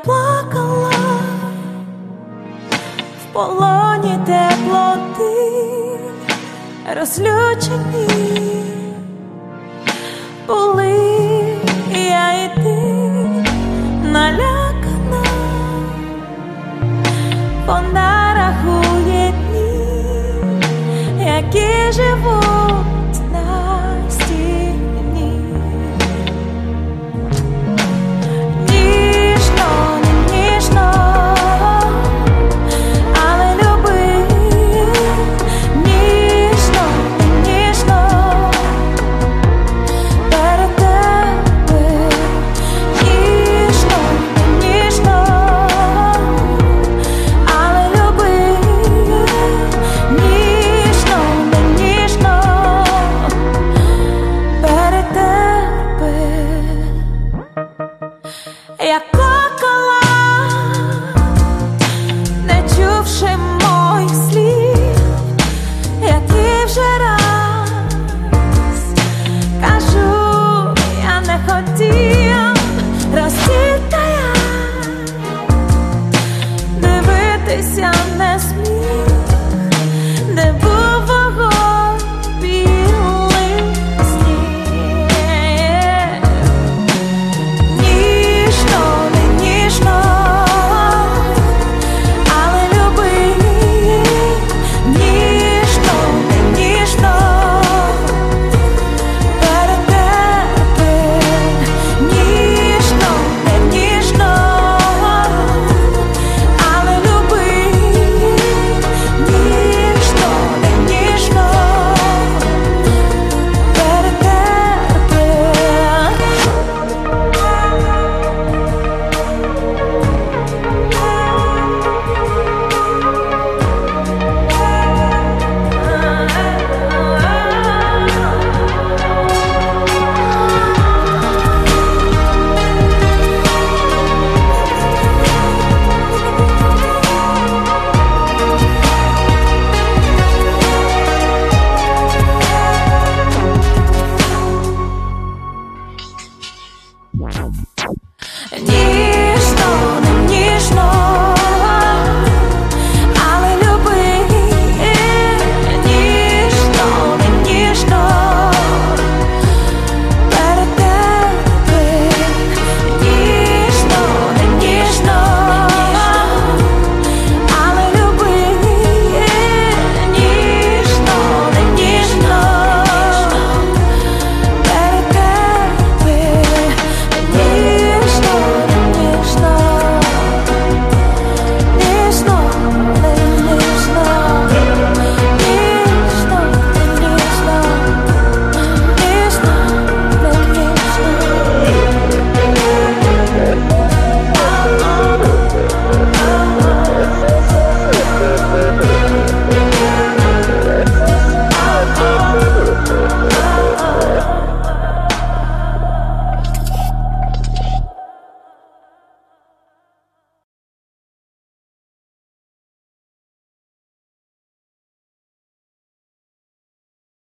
плакала в полоні теплоти, розлючені були я і ти, налякана, вона рахує дні, які живуть на стіні. Ніжно, не ніжно, але люби, ніжно, не ніжно, перед тебе. Ніжно, не ніжно, але люби, ніжно, не ніжно, перед тебе. Я плакала, не чувши